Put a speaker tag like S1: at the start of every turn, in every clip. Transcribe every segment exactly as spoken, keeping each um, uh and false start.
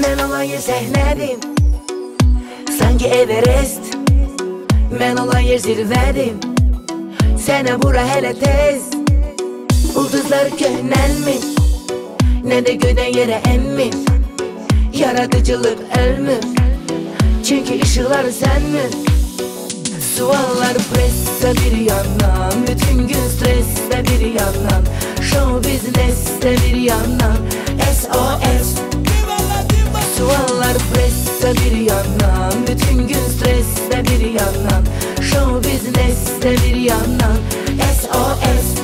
S1: Mən olayı səhnədim, sanki Everest. Mən olan yer zirvədim, sənə bura hələ tez. Ulduzlar köhnəlmir, nə də göydən yerə emmir. Yaradıcılıq ölmür, çünki ışıqlar sənmir. Suallar pressa bir yandan, bütün gün stresse bir yandan, show business'te bir yandan, S O S. Suallar pressa bir yandan, bütün gün stresse bir yandan, show business'te bir yandan, S O S.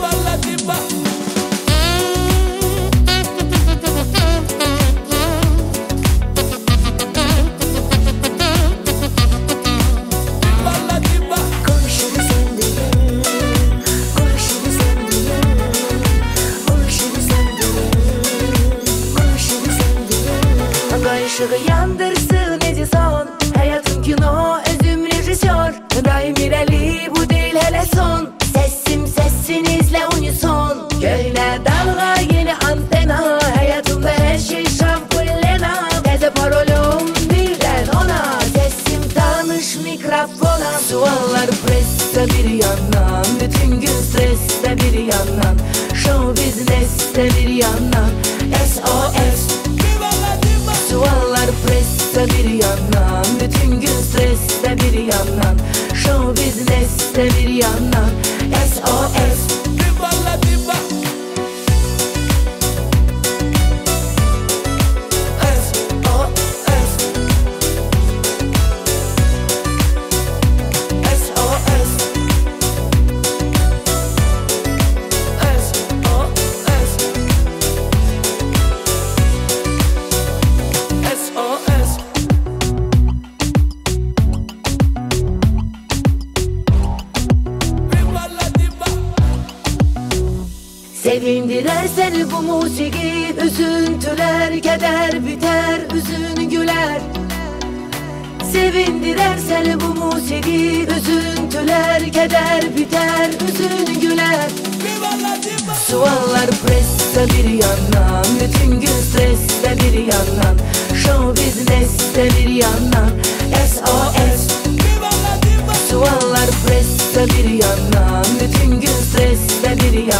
S1: Işığı yandırsın Edison, hayatım kino, özüm rejisör. Daim ireli, bu değil hele son. Sesim sesinizle unison. Köyle dalga, yeni antena. Hayatımda her şey şampullena. Teze parolum birden ona. Sesim tanış mikrofona. Suallar pressa bir yandan, bütün gün streste bir yandan, show business'te bir yandan, S O S. Suallar pressa bir yandan, bütün gün streste bir yandan, show business'te bir yandan, S O S. Sevindirer seni bu musiki, üzüntüler, keder biter, üzün güler. Sevindirer seni bu musiki, üzüntüler, keder biter, üzün güler. Suallar pressa bir yandan, bütün gün streste bir yandan, show business'te bir yandan, S O S. Suallar pressa bir yandan, bütün gün streste bir yandan,